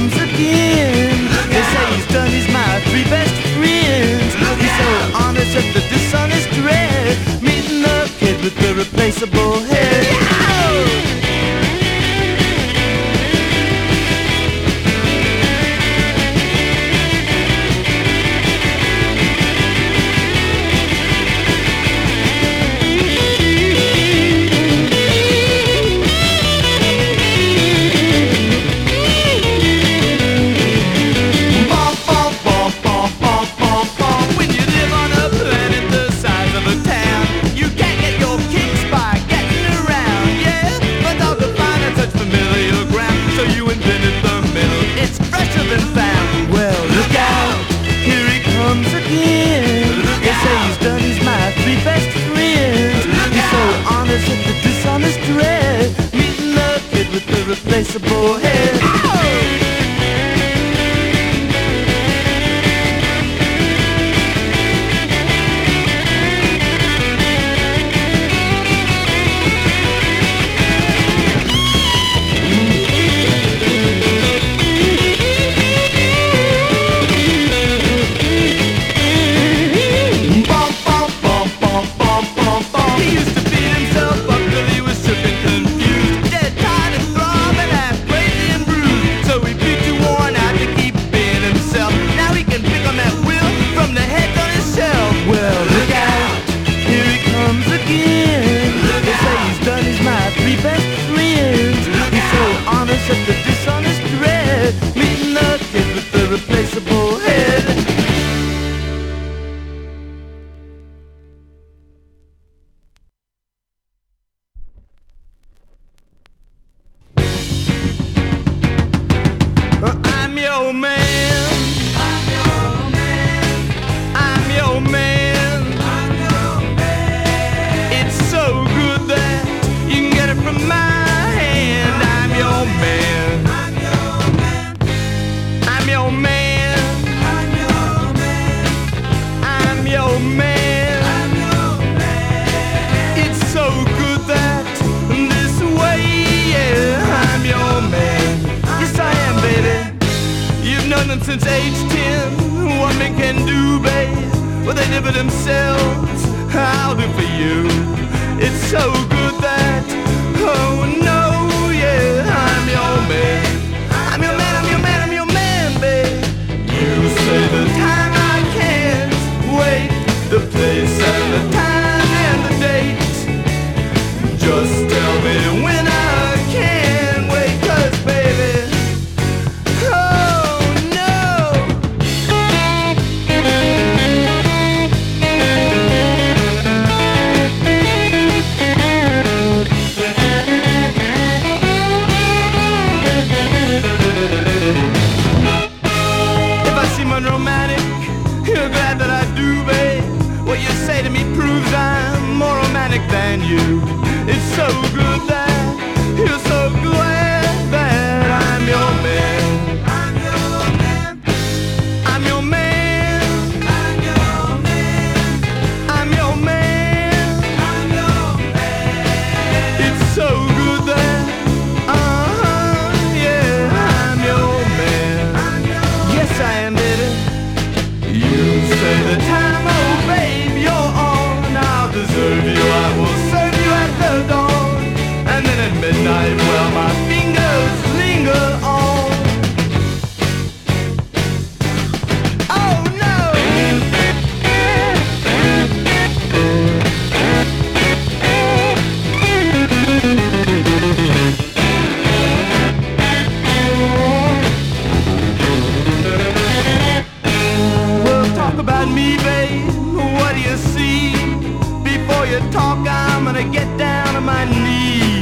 comes again. They say he's done, he's my three best friends. He's so honest at the dishonest dread, meeting the kid with the replaceable head. Replaceable head. Since age 10, what men can do, babe, what they did for themselves, I'll do for you. It's so good that, oh no, yeah, I'm your man. I'm your man, I'm your man, I'm your man, babe. You say the time I can't wait, the place and the time and the date. Just tell me when I can wait, 'cause baby, romantic, you're glad that I do, babe. What you say to me proves I'm more romantic than you. It's so good that you're so glad that I'm your man. I'm your man. I'm your man. I'm your man. I'm your man. I'm your man. It's so good that, yeah, I'm your man. Yes, I am, baby. You say the time, oh babe, you're on. I'll deserve you, I will serve you at the dawn. And then at midnight, well, my fingers linger on. Oh no! About me, babe, what do you see? Before you talk, I'm gonna get down on my knees.